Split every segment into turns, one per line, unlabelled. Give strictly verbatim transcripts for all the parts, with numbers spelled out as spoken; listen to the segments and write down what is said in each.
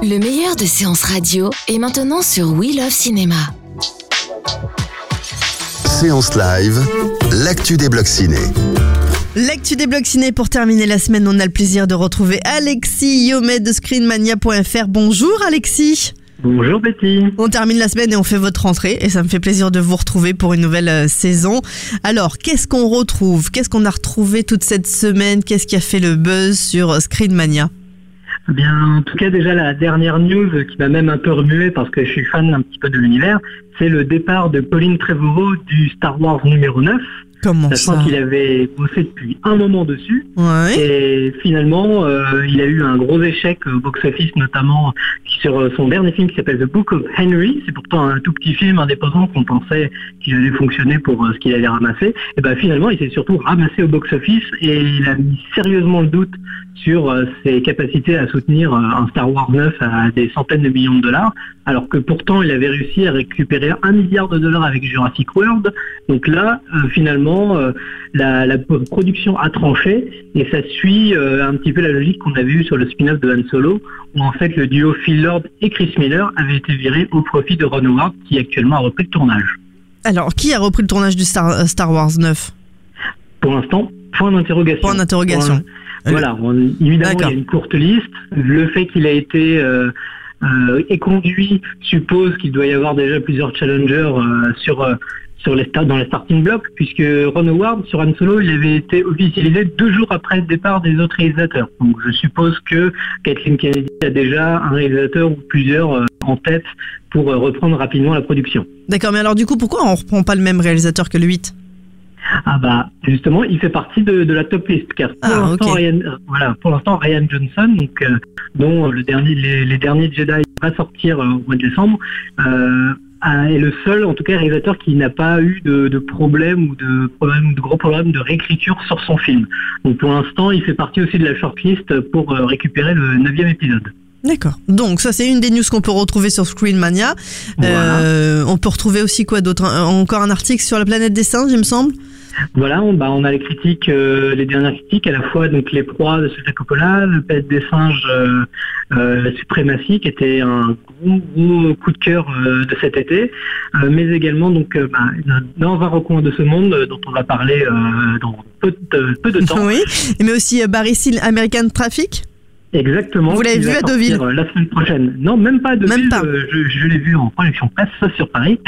Le meilleur de séances radio est maintenant sur We Love Cinéma.
Séance live, l'actu des blocs ciné.
L'actu des blocs ciné pour terminer la semaine, on a le plaisir de retrouver Alexis Yomet de screenmania point f r. Bonjour Alexis.
Bonjour Betty.
On termine la semaine et on fait votre rentrée et ça me fait plaisir de vous retrouver pour une nouvelle euh, saison. Alors, qu'est-ce qu'on retrouve ? Qu'est-ce qu'on a retrouvé toute cette semaine ? Qu'est-ce qui a fait le buzz sur Screenmania ?
Eh bien, en tout cas, déjà la dernière news qui m'a même un peu remué parce que je suis fan un petit peu de l'univers, c'est le départ de Colin Trevorrow du Star Wars numéro neuf.
Comment
sachant
ça ?
qu'il avait bossé depuis un moment dessus.
Ouais.
Et finalement, euh, il a eu un gros échec au box-office, notamment sur son dernier film qui s'appelle The Book of Henry. C'est pourtant un tout petit film indépendant qu'on pensait qu'il allait fonctionner pour euh, ce qu'il allait ramasser. Et ben finalement, il s'est surtout ramassé au box-office et il a mis sérieusement le doute sur euh, ses capacités à soutenir euh, un Star Wars neuf à des centaines de millions de dollars, alors que pourtant il avait réussi à récupérer un milliard de dollars avec Jurassic World. Donc là, euh, finalement, euh, la, la production a tranché et ça suit euh, un petit peu la logique qu'on avait eue sur le spin-off de Han Solo, où en fait le duo Phil Lord et Chris Miller avait été viré au profit de Ron Howard, qui actuellement a repris le tournage.
Alors, qui a repris le tournage du Star, Star Wars neuf ?
Pour l'instant, point d'interrogation.
Point d'interrogation.
Point, voilà, on, évidemment
D'accord.
il y a une courte liste. Le fait qu'il a été euh, euh, éconduit suppose qu'il doit y avoir déjà plusieurs challengers euh, sur, euh, sur les stars, dans les starting blocks, puisque Ron Howard sur Han Solo, il avait été officialisé deux jours après le départ des autres réalisateurs. Donc je suppose que Kathleen Kennedy a déjà un réalisateur ou plusieurs euh, en tête pour euh, reprendre rapidement la production.
D'accord, mais alors du coup, pourquoi on reprend pas le même réalisateur que le huit ?
Ah bah justement, il fait partie de, de la top list car pour
Ah,
l'instant,
okay.
Ryan, euh, voilà, pour l'instant Ryan Johnson, donc euh, dont le dernier, les, les derniers Jedi va sortir euh, au mois de décembre, euh, est le seul, en tout cas, réalisateur qui n'a pas eu de, de problème ou de problème, de gros problèmes de réécriture sur son film. Donc pour l'instant, il fait partie aussi de la shortlist pour euh, récupérer le neuvième épisode.
D'accord. Donc ça, c'est une des news qu'on peut retrouver sur Screenmania.
Voilà.
Euh, on peut retrouver aussi quoi d'autre ? Encore un article sur la planète des singes, il me semble.
Voilà, on, bah, on a les critiques, euh, les dernières critiques, à la fois donc les proies de Sofia Coppola, le Planète des singes, euh, euh, la suprématie, qui était un gros, gros coup de cœur euh, de cet été, euh, mais également donc euh, bah, dans un recoin de ce monde euh, dont on va parler euh, dans peu de, peu de temps.
Oui, mais aussi euh, Barry Seal, American Traffic.
Exactement.
Vous l'avez vu à Deauville ?
La semaine prochaine. Non, même pas à Deauville.
Même pas.
Euh, je, je l'ai vu en projection presse sur Paris.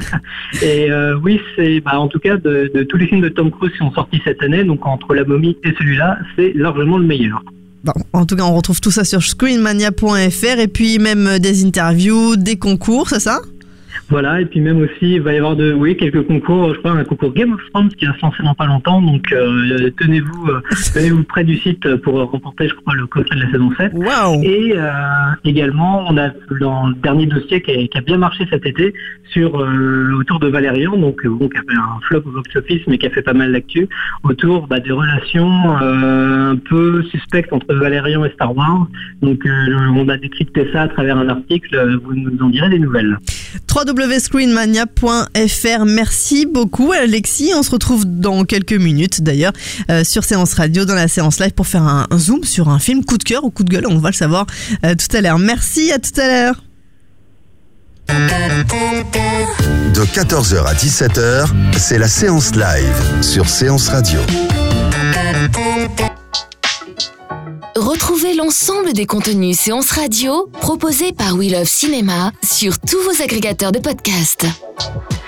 Et euh, oui, c'est bah, en tout cas de, de tous les films de Tom Cruise qui sont sortis cette année, donc entre La Momie et celui-là, c'est largement le meilleur.
Bon, en tout cas, on retrouve tout ça sur screenmania point f r et puis même des interviews, des concours, c'est ça ?
Voilà, et puis même aussi, il va y avoir de, oui, quelques concours, je crois, un concours Game of Thrones qui va se lancer dans pas longtemps, donc euh, tenez-vous euh, tenez-vous près du site pour euh, remporter, je crois, le coffret de la saison sept.
Waouh !
Et euh, également, on a dans le dernier dossier qui a, qui a bien marché cet été, sur euh, autour de Valérian, donc euh, bon, qui a fait un flop au box-office, mais qui a fait pas mal d'actu, autour bah, des relations euh, un peu suspectes entre Valérian et Star Wars. Donc euh, on a décrypté ça à travers un article, vous nous en direz des nouvelles.
w w w point screenmania point f r. Merci beaucoup Alexis, on se retrouve dans quelques minutes d'ailleurs euh, sur Séance Radio, dans la séance live pour faire un, un zoom sur un film coup de cœur ou coup de gueule, on va le savoir euh, tout à l'heure. Merci, à tout à l'heure.
De quatorze heures à dix-sept heures, c'est la séance live sur Séance Radio.
Retrouvez l'ensemble des contenus séances radio proposés par We Love Cinéma sur tous vos agrégateurs de podcasts.